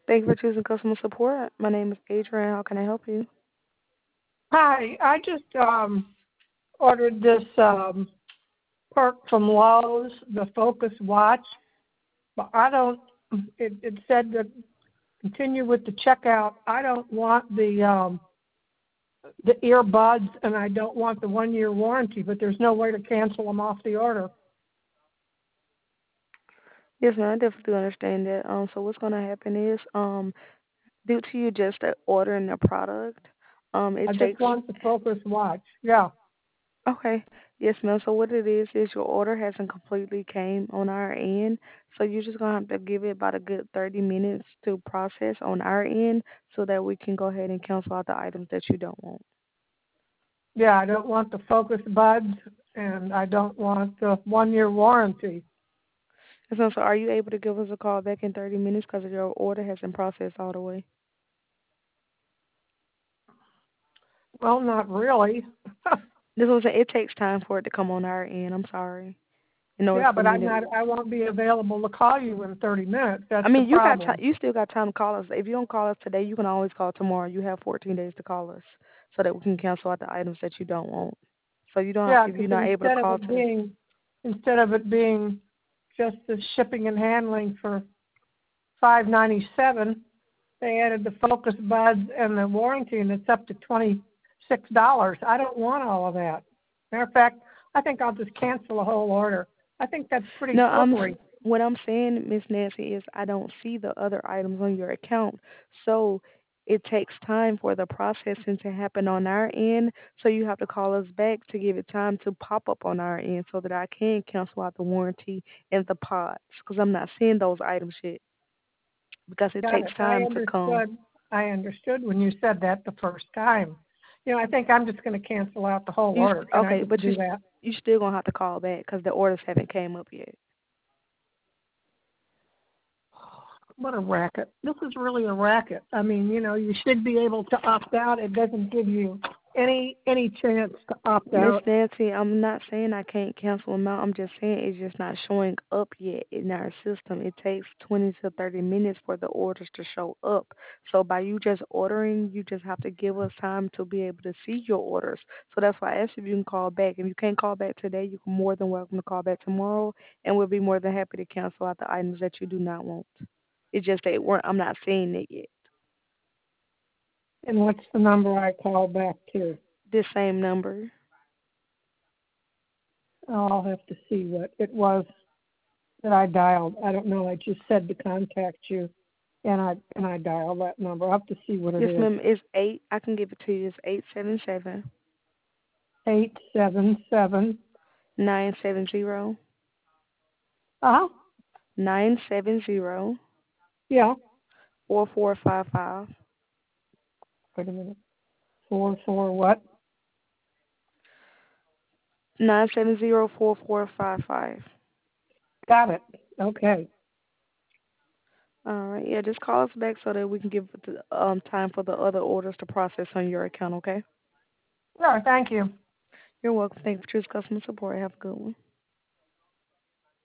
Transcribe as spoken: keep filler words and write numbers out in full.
Thank you for choosing customer support. My name is Adrian. How can I help you? Hi, I just um, ordered this um, perk from Lowe's, the Focus Watch, but I don't. It, it said to continue with the checkout. I don't want the um, the earbuds, and I don't want the one year warranty. But there's no way to cancel them off the order. Yes, ma'am. I definitely do understand that. Um, so what's going to happen is, um, due to you just uh, ordering the product, um, it I just takes. want the Focus Watch. Yeah, Okay. Yes, ma'am. So what it is is your order hasn't completely came on our end, so you're just gonna have to give it about a good thirty minutes to process on our end, so that we can go ahead and cancel out the items that you don't want. yeah. I don't want the Focus Buds, and I don't want the one year warranty. Yes, ma'am. So are you able to give us a call back in thirty minutes because your order hasn't processed all the way? Well, not really. This was it takes time for it to come on our end. I'm sorry. In order Yeah, for but me I'm to, not. I won't be available to call you in thirty minutes. I That's the mean, you got time. problem. You still got time to call us. If you don't call us today, you can always call tomorrow. You have fourteen days to call us, so that we can cancel out the items that you don't want. So you don't. Yeah, If you're because not able to instead of call it today, being instead of it being just the shipping and handling for five ninety seven, they added the Focus Buds and the warranty, and it's up to twenty six dollars. I don't want all of that. Matter of fact, I think I'll just cancel the whole order. I think that's pretty no. I'm. slippery. What I'm saying, Miss Nancy, is I don't see the other items on your account. So it takes time for the processing to happen on our end. So you have to call us back to give it time to pop up on our end, so that I can cancel out the warranty and the pods, because I'm not seeing those items yet, because it Got takes it. I time to come. understood. I understood when you said that the first time. You know, I think I'm just going to cancel out the whole You order. st- Can I okay, just but you do st- that? you still gonna have to call back because the orders haven't came up yet. What a racket. This is really a racket. I mean, you know, you should be able to opt out. It doesn't give you any any chance to opt Miss out. Nancy, I'm not saying I can't cancel them out. I'm just saying it's just not showing up yet in our system. It takes twenty to thirty minutes for the orders to show up. So by you just ordering, you just have to give us time to be able to see your orders. So that's why I asked if you can call back. If you can't call back today, you're more than welcome to call back tomorrow, and we'll be more than happy to cancel out the items that you do not want. It's just that we're, I'm not seeing it yet. And what's the number I call back to? This same number. Oh, I'll have to see what it was that I dialed. I don't know. I just said to contact you, and I and I dialed that number. I'll have to see what it Yes, is. ma'am. It's eight. I can give it to you. It's eight seven seven Eight seven seven. nine seven zero Uh huh. nine seven zero Yeah. four four five five. Wait a minute. Four four what? Nine seven zero four four five five. Got it. Okay. All right. Yeah, just call us back so that we can give the um time for the other orders to process on your account. Okay. Sure. Thank you. You're welcome. Thank you for choosing customer support. Have a good one.